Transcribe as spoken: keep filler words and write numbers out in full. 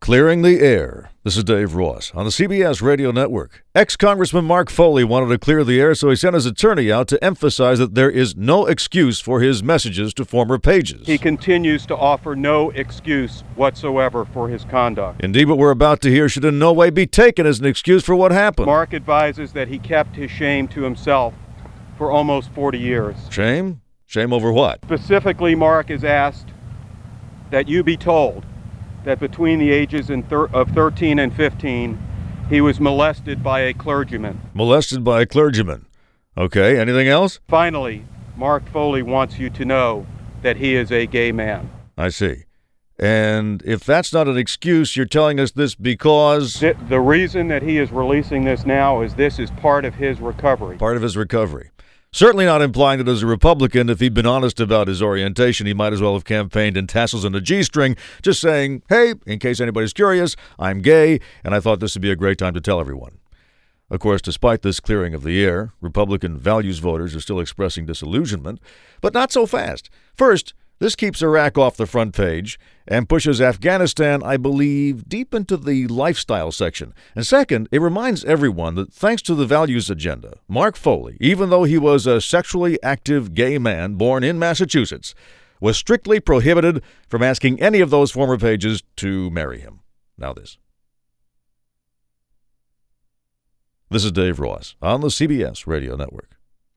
Clearing the air. This is Dave Ross on the C B S Radio Network. Ex-Congressman Mark Foley wanted to clear the air, so he sent his attorney out to emphasize that there is no excuse for his messages to former pages. He continues to offer no excuse whatsoever for his conduct. Indeed, what we're about to hear should in no way be taken as an excuse for what happened. Mark advises that he kept his shame to himself for almost forty years. Shame? Shame over what? Specifically, Mark is asked that you be told that between the ages of thirteen and fifteen, he was molested by a clergyman. Molested by a clergyman. Okay, anything else? Finally, Mark Foley wants you to know that he is a gay man. I see. And if that's not an excuse, you're telling us this because... The, the reason that he is releasing this now is this is part of his recovery. Part of his recovery. Certainly not implying that as a Republican, if he'd been honest about his orientation, he might as well have campaigned in tassels and a G-string, just saying, hey, in case anybody's curious, I'm gay, and I thought this would be a great time to tell everyone. Of course, despite this clearing of the air, Republican values voters are still expressing disillusionment, but not so fast. First, this keeps Iraq off the front page and pushes Afghanistan, I believe, deep into the lifestyle section. And second, it reminds everyone that thanks to the values agenda, Mark Foley, even though he was a sexually active gay man born in Massachusetts, was strictly prohibited from asking any of those former pages to marry him. Now this. This is Dave Ross on the C B S Radio Network.